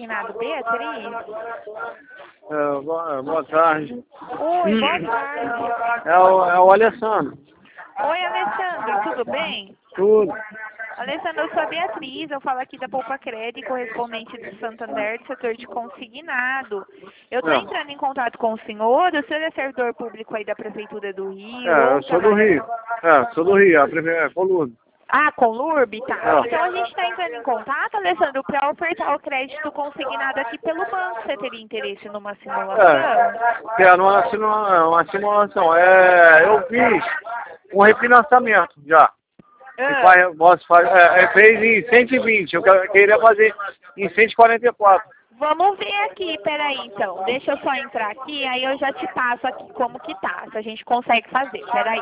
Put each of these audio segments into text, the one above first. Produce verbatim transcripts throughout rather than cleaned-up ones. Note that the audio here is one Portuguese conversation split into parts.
consignado Beatriz? É, boa, boa tarde. Oi, boa tarde. É o, é o Alessandro. Oi, Alessandro, tudo bem? Tudo. Alessandro, eu sou a Beatriz, eu falo aqui da Poupa Crédito, correspondente do Santander, do setor de consignado. Eu estou É. entrando em contato com o senhor, o senhor é servidor público aí da Prefeitura do Rio? É, ou eu sou do trabalha- Rio. É, sou do Rio, a prefeitura é Coluna. Ah, com Lurb, tá. É. Então a gente está entrando em contato, Alessandro, para ofertar o crédito consignado aqui pelo banco. Você teria interesse numa simulação? É, quero uma, simula- uma simulação. É, eu fiz um refinanciamento já. Que Ah. faz, posso fazer, é, é, fez em cento e vinte, eu que- queria fazer em cento e quarenta e quatro. Vamos ver aqui, peraí então. Deixa eu só entrar aqui, aí eu já te passo aqui como que tá, se a gente consegue fazer, peraí.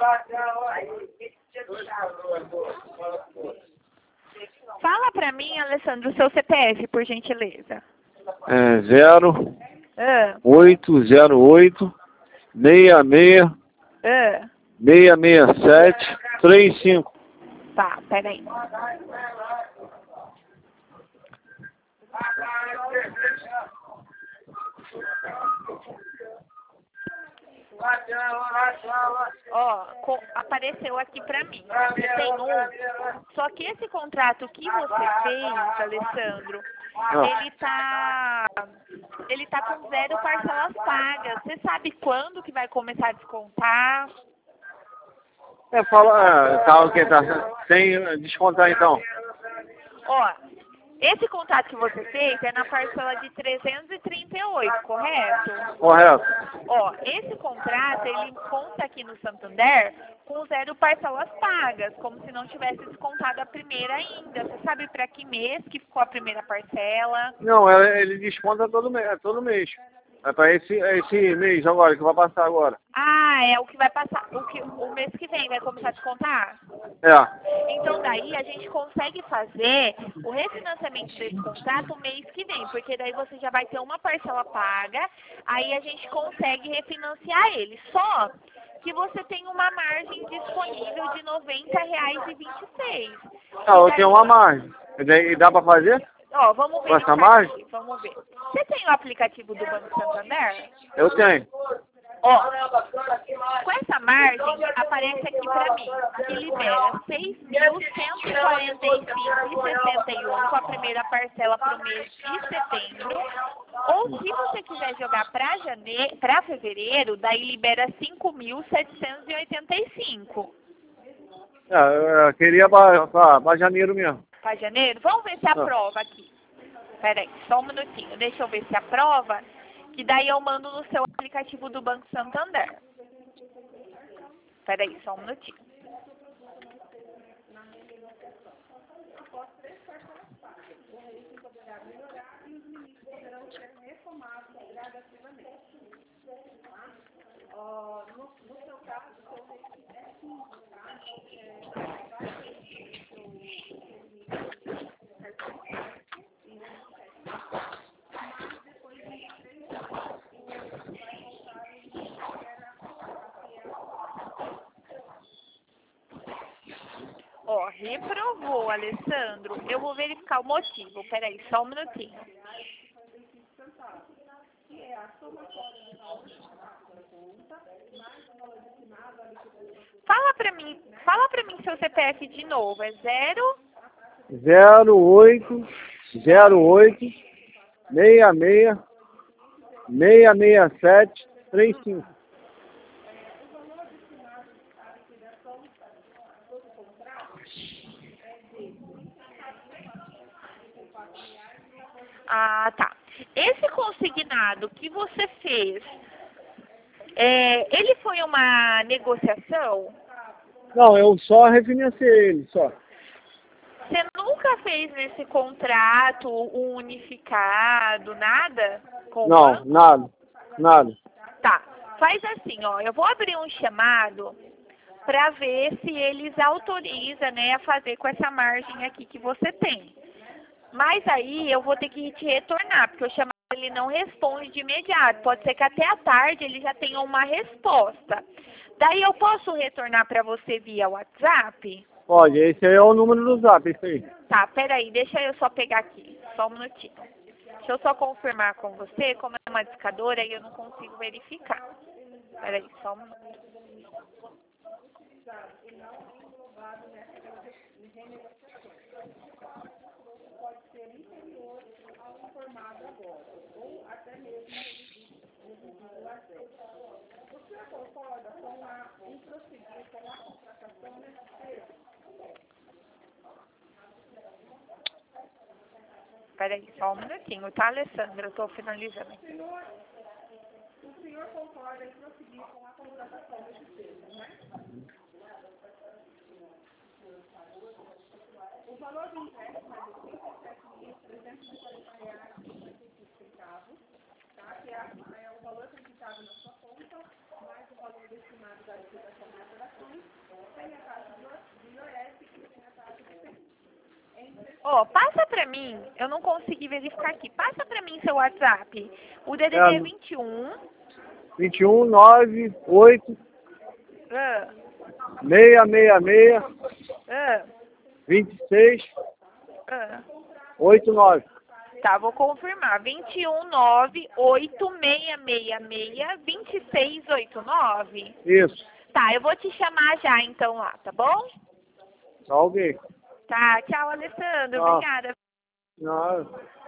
Fala pra mim, Alessandro, o seu C P F, por gentileza. É, zero Ah, oito zero oito seis seis ah, seis seis sete três cinco. tá, peraí. Ó, co- apareceu aqui pra mim. Você tem um. Só que esse contrato que você fez, Alessandro, ele tá. Ele tá com zero parcelas pagas. Você sabe quando que vai começar a descontar? É, fala, é, tá o que? Tá sem descontar então. Ó, esse contrato que você fez é na parcela de trezentos e trinta e oito, correto? Correto. Ó, esse contrato, ele conta aqui no Santander com zero parcelas pagas, como se não tivesse descontado a primeira ainda. Você sabe para que mês que ficou a primeira parcela? Não, é, ele desconta todo mês, é todo mês. É para esse, é esse mês agora, que vai passar agora. Ah, é o que vai passar, o, que, o mês que vem vai começar a descontar? É. Então daí a gente consegue fazer o refinanciamento desse contrato mês que vem, porque daí você já vai ter uma parcela paga, aí a gente consegue refinanciar ele. Só que você tem uma margem disponível de noventa reais e vinte e seis. Ah, eu tenho uma margem. E daí dá para fazer? Ó, vamos ver Com essa aqui, margem? vamos ver. Você tem o aplicativo do Banco Santander? Eu tenho. Ó, com essa margem, aparece aqui pra mim, que libera seis mil cento e quarenta e cinco e sessenta e um com a primeira parcela pro mês de setembro. Ou se você quiser jogar pra janeiro, para fevereiro, daí libera cinco mil setecentos e oitenta e cinco. É, eu, eu queria para janeiro mesmo. Pra janeiro? Vamos ver se aprova aqui. Pera aí, só um minutinho. Deixa eu ver se aprova, que daí eu mando no seu aplicativo do Banco Santander. Pera aí, só um minutinho. Ó, reprovou, Alessandro. Eu vou verificar o motivo. Peraí, só um minutinho. Fala pra mim, fala pra mim seu C P F de novo. É zero? zero oito zero oito seis seis seis seis sete três cinco. Ah, tá. Esse consignado que você fez, é, ele foi uma negociação? Não, eu só refinanciei ele, só. Você nunca fez nesse contrato um unificado, nada? Com o Não, banco? nada, nada. Tá. Faz assim, ó. Eu vou abrir um chamado para ver se eles autorizam, né, a fazer com essa margem aqui que você tem. Mas aí eu vou ter que te retornar, porque o chamado ele não responde de imediato. Pode ser que até a tarde ele já tenha uma resposta. Daí eu posso retornar para você via WhatsApp? Pode, esse aí é o número do zap, isso aí. Tá, peraí, deixa eu só pegar aqui. Só um minutinho. Deixa eu só confirmar com você, como é uma discadora, aí eu não consigo verificar. Peraí, só um minuto. Peraí, só um minutinho, tá, Alessandra? Eu tô finalizando aqui. O senhor concorda em prosseguir com a contratação desse termo, né? O valor do empréstimo é de trinta e sete mil trezentos e quarenta reais e cinquenta e cinco centavos, tá? Que é, é o valor acreditado na sua conta, mais o valor destinado da liquidação das operações, sem a taxa de I O S e sem a taxa de P I B. Ó, oh, passa pra mim, eu não consegui verificar aqui, passa pra mim seu WhatsApp, o D D D É, vinte e um, vinte e um, nove, oito, ah, seis seis seis, ah, vinte e seis, ah. oitenta e nove. Tá, vou confirmar, vinte e um, nove, oito, seis seis seis, vinte e seis, oitenta e nove. Isso. Tá, eu vou te chamar já então lá, tá bom? Tá ok. Tá, tchau, Alessandro, Tchau. obrigada. Não.